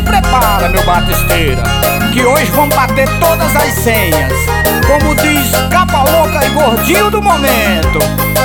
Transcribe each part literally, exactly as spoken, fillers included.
prepara, meu batisteira, que hoje vamos bater todas as senhas, como diz Capa Louca e Gordinho do Momento.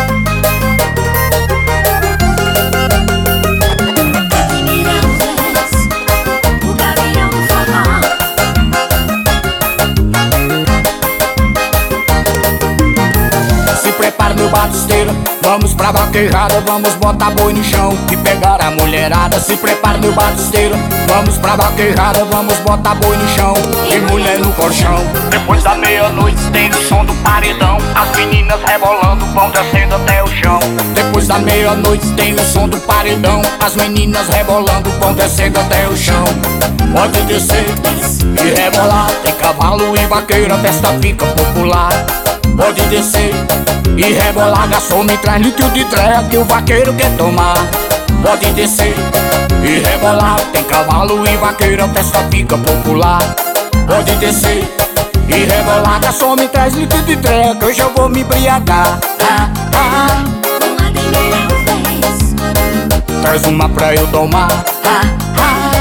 Prepara, meu batisteiro, vamos pra vaquejada, vamos botar boi no chão e pegar a mulherada. Se prepara, meu batisteiro, vamos pra vaquejada, vamos botar boi no chão e mulher no colchão. Depois da meia-noite tem o som do paredão, as meninas rebolando vão descendo até o chão. Depois da meia-noite tem o som do paredão, as meninas rebolando vão descendo até o chão. Pode descer e rebolar, tem cavalo e vaqueiro, a festa fica popular. Pode descer e rebolar, garçom, me traz litro de treia que o vaqueiro quer tomar. Pode descer e rebolar, tem cavalo e vaqueiro, a festa fica popular. Pode descer e rebolar, garçom, me traz litro de treia que hoje eu vou me embriagar. Ah, ah. Uma primeira vez. Traz uma pra eu tomar. Ah, ah.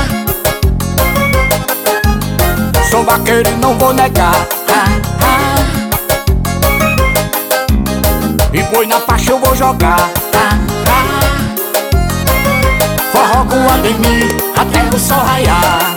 Sou vaqueiro e não vou negar. Ah, ah. E boi na faixa eu vou jogar. Ah, ah. Forró com Ademir até o sol raiar.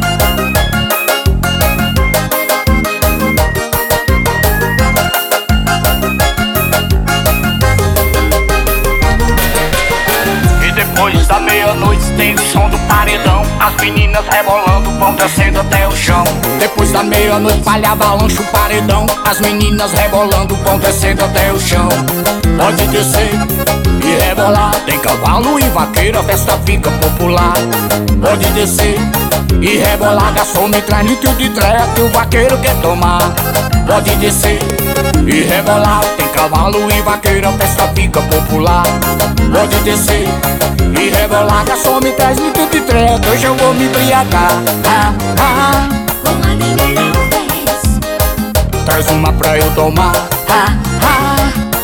E depois da meia-noite tem o som do paredão, as meninas rebolando vão descendo até o chão. Depois da meia-noite palha balança o paredão, as meninas rebolando vão descendo até o chão. Pode descer e rebolar, tem cavalo e vaqueiro, a festa fica popular. Pode descer e rebolar, garçom, me traz litro de treia que o vaqueiro quer tomar. Pode descer e rebolar, tem cavalo e vaqueiro, a festa fica popular. Pode descer e rebolar, garçom, me traz litro de treia que hoje eu vou me embriagar. Ah, ah. Uma primeira vez. Traz uma pra eu tomar. Ah, ah.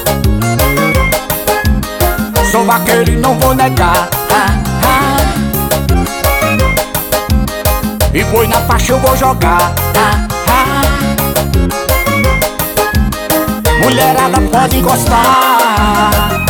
Sou vaqueiro e não vou negar. Ah, ah. E boi na faixa eu vou jogar. Ah, ah. Mulherada pode encostar.